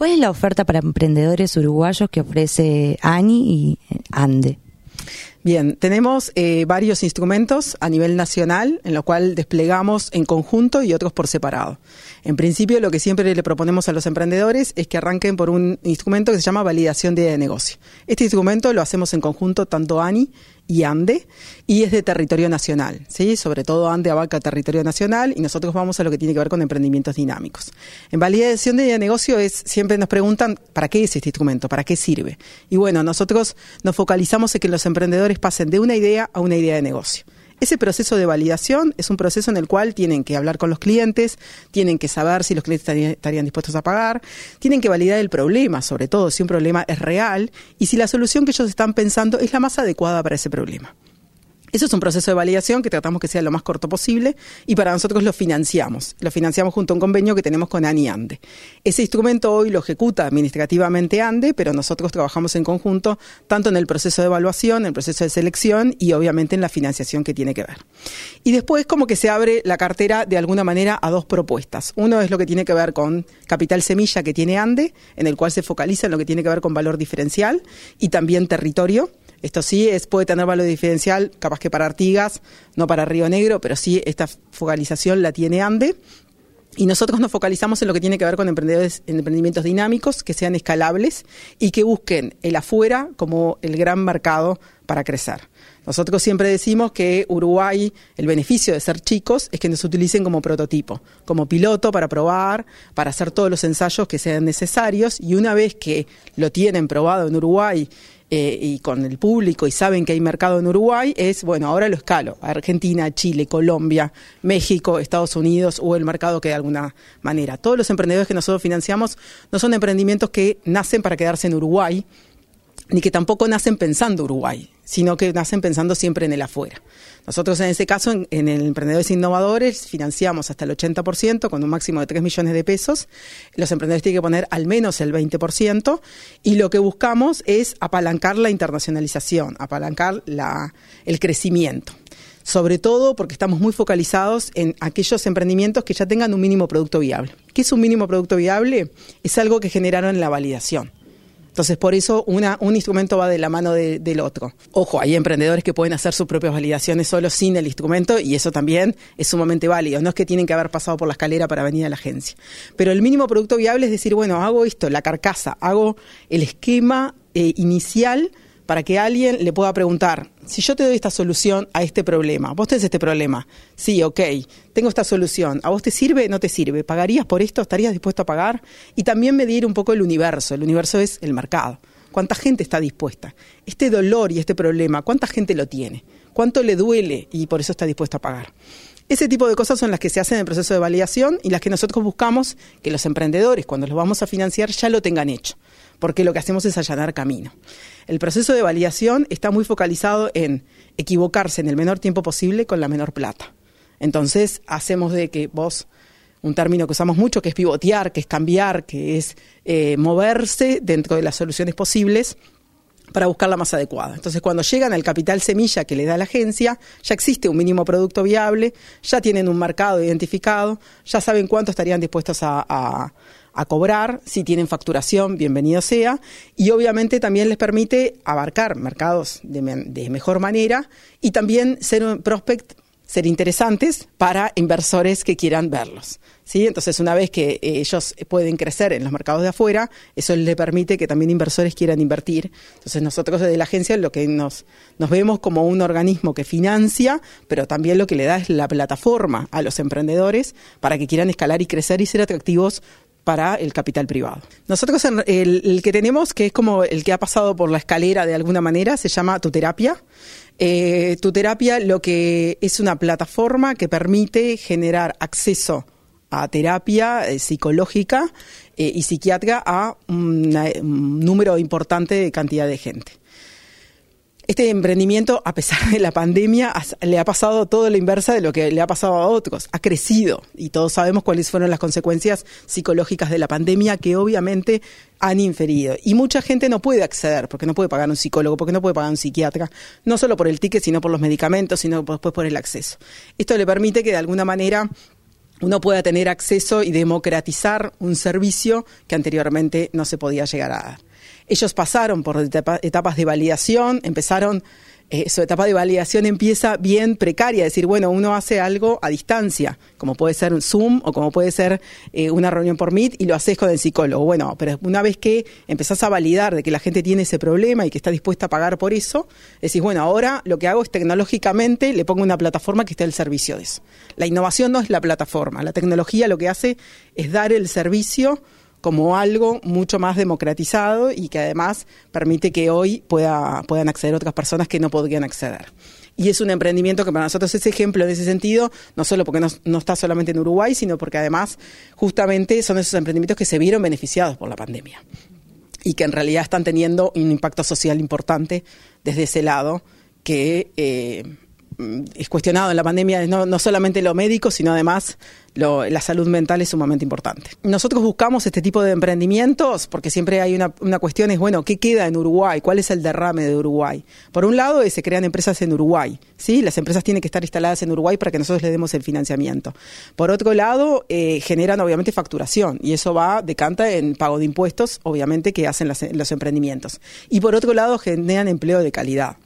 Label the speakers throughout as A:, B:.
A: ¿Cuál es la oferta para emprendedores uruguayos que ofrece ANI y ANDE?
B: Bien, tenemos varios instrumentos a nivel nacional en los cuales desplegamos en conjunto y otros por separado. En principio, lo que siempre le proponemos a los emprendedores es que arranquen por un instrumento que se llama validación de idea de negocio. Este instrumento lo hacemos en conjunto tanto ANI y ANDE, y es de territorio nacional, ¿sí? Sobre todo ANDE abarca territorio nacional y nosotros vamos a lo que tiene que ver con emprendimientos dinámicos. En validación de idea de negocio siempre nos preguntan ¿para qué es este instrumento? ¿Para qué sirve? Y bueno, nosotros nos focalizamos en que los emprendedores pasen de una idea a una idea de negocio. Ese proceso de validación es un proceso en el cual tienen que hablar con los clientes, tienen que saber si los clientes estarían dispuestos a pagar, tienen que validar el problema, sobre todo si un problema es real y si la solución que ellos están pensando es la más adecuada para ese problema. Eso es un proceso de validación que tratamos que sea lo más corto posible y para nosotros lo financiamos. Lo financiamos junto a un convenio que tenemos con ANI y ANDE. Ese instrumento hoy lo ejecuta administrativamente ANDE, pero nosotros trabajamos en conjunto tanto en el proceso de evaluación, en el proceso de selección y obviamente en la financiación que tiene que ver. Y después como que se abre la cartera de alguna manera a dos propuestas. Uno es lo que tiene que ver con capital semilla que tiene ANDE, en el cual se focaliza en lo que tiene que ver con valor diferencial y también territorio. Esto sí puede tener valor diferencial, capaz que para Artigas, no para Río Negro, pero sí esta focalización la tiene ANDE. Y nosotros nos focalizamos en lo que tiene que ver con emprendimientos dinámicos, que sean escalables y que busquen el afuera como el gran mercado para crecer. Nosotros siempre decimos que Uruguay, el beneficio de ser chicos es que nos utilicen como prototipo, como piloto para probar, para hacer todos los ensayos que sean necesarios y una vez que lo tienen probado en Uruguay y con el público y saben que hay mercado en Uruguay, bueno, ahora lo escalo, Argentina, Chile, Colombia, México, Estados Unidos o el mercado que de alguna manera. Todos los emprendedores que nosotros financiamos no son emprendimientos que nacen para quedarse en Uruguay, ni que tampoco nacen pensando Uruguay, sino que nacen pensando siempre en el afuera. Nosotros en ese caso, en el Emprendedores Innovadores, financiamos hasta el 80% con un máximo de 3 millones de pesos. Los emprendedores tienen que poner al menos el 20% y lo que buscamos es apalancar la internacionalización, apalancar el crecimiento. Sobre todo porque estamos muy focalizados en aquellos emprendimientos que ya tengan un mínimo producto viable. ¿Qué es un mínimo producto viable? Es algo que generaron en la validación. Entonces, por eso un instrumento va de la mano del otro. Ojo, hay emprendedores que pueden hacer sus propias validaciones solo sin el instrumento y eso también es sumamente válido. No es que tienen que haber pasado por la escalera para venir a la agencia. Pero el mínimo producto viable es decir, bueno, hago esto, la carcasa, hago el esquema inicial para que alguien le pueda preguntar, si yo te doy esta solución a este problema, vos tenés este problema, sí, ok, tengo esta solución, ¿a vos te sirve? ¿No te sirve? ¿Pagarías por esto? ¿Estarías dispuesto a pagar? Y también medir un poco el universo es el mercado. ¿Cuánta gente está dispuesta? Este dolor y este problema, ¿cuánta gente lo tiene? ¿Cuánto le duele y por eso está dispuesto a pagar? Ese tipo de cosas son las que se hacen en el proceso de validación y las que nosotros buscamos que los emprendedores, cuando los vamos a financiar, ya lo tengan hecho, porque lo que hacemos es allanar camino. El proceso de validación está muy focalizado en equivocarse en el menor tiempo posible con la menor plata. Entonces, hacemos de que vos, un término que usamos mucho, que es pivotear, que es cambiar, que es moverse dentro de las soluciones posibles, para buscar la más adecuada. Entonces, cuando llegan al capital semilla que le da la agencia, ya existe un mínimo producto viable, ya tienen un mercado identificado, ya saben cuánto estarían dispuestos a cobrar, si tienen facturación, bienvenido sea, y obviamente también les permite abarcar mercados de mejor manera y también ser un prospect, ser interesantes para inversores que quieran verlos, ¿sí? Entonces, una vez que ellos pueden crecer en los mercados de afuera, eso les permite que también inversores quieran invertir. Entonces, nosotros desde la agencia lo que nos vemos como un organismo que financia, pero también lo que le da es la plataforma a los emprendedores para que quieran escalar y crecer y ser atractivos para el capital privado. Nosotros el que tenemos, que es como el que ha pasado por la escalera de alguna manera, se llama Tu Terapia. Tu Terapia lo que es una plataforma que permite generar acceso a terapia psicológica y psiquiátrica a un número importante de cantidad de gente. Este emprendimiento, a pesar de la pandemia, le ha pasado todo lo inversa de lo que le ha pasado a otros. Ha crecido y todos sabemos cuáles fueron las consecuencias psicológicas de la pandemia que obviamente han inferido. Y mucha gente no puede acceder porque no puede pagar un psicólogo, porque no puede pagar un psiquiatra, no solo por el ticket, sino por los medicamentos, sino después por el acceso. Esto le permite que de alguna manera uno pueda tener acceso y democratizar un servicio que anteriormente no se podía llegar a dar. Ellos pasaron por etapas de validación, su etapa de validación empieza bien precaria, es decir, bueno, uno hace algo a distancia, como puede ser un Zoom o como puede ser una reunión por Meet y lo haces con el psicólogo. Bueno, pero una vez que empezás a validar de que la gente tiene ese problema y que está dispuesta a pagar por eso, decís, bueno, ahora lo que hago es tecnológicamente le pongo una plataforma que esté al servicio de eso. La innovación no es la plataforma, la tecnología lo que hace es dar el servicio como algo mucho más democratizado y que además permite que hoy puedan acceder otras personas que no podrían acceder. Y es un emprendimiento que para nosotros es ejemplo en ese sentido, no solo porque no está solamente en Uruguay, sino porque además justamente son esos emprendimientos que se vieron beneficiados por la pandemia y que en realidad están teniendo un impacto social importante desde ese lado que es cuestionado en la pandemia, no solamente lo médico, sino además la salud mental es sumamente importante. Nosotros buscamos este tipo de emprendimientos porque siempre hay una cuestión, es bueno, ¿qué queda en Uruguay? ¿Cuál es el derrame de Uruguay? Por un lado, se crean empresas en Uruguay, ¿sí? Las empresas tienen que estar instaladas en Uruguay para que nosotros les demos el financiamiento. Por otro lado, generan obviamente facturación y eso decanta en pago de impuestos, obviamente, que hacen los emprendimientos. Y por otro lado, generan empleo de calidad.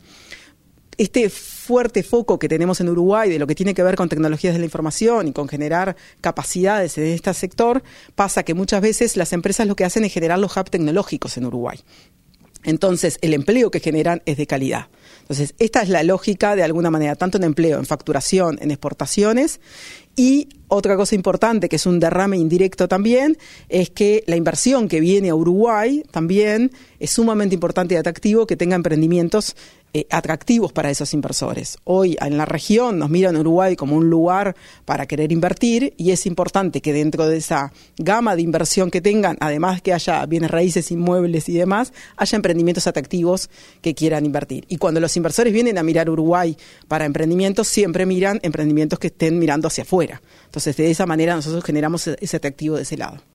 B: Este fuerte foco que tenemos en Uruguay de lo que tiene que ver con tecnologías de la información y con generar capacidades en este sector, pasa que muchas veces las empresas lo que hacen es generar los hubs tecnológicos en Uruguay. Entonces, el empleo que generan es de calidad. Entonces, esta es la lógica, de alguna manera, tanto en empleo, en facturación, en exportaciones. Y otra cosa importante, que es un derrame indirecto también, es que la inversión que viene a Uruguay también es sumamente importante y atractivo que tenga emprendimientos atractivos para esos inversores. Hoy en la región nos miran a Uruguay como un lugar para querer invertir y es importante que dentro de esa gama de inversión que tengan, además que haya bienes raíces, inmuebles y demás, haya emprendimientos atractivos que quieran invertir. Y cuando los inversores vienen a mirar Uruguay para emprendimientos, siempre miran emprendimientos que estén mirando hacia afuera. Entonces, de esa manera nosotros generamos ese atractivo de ese lado.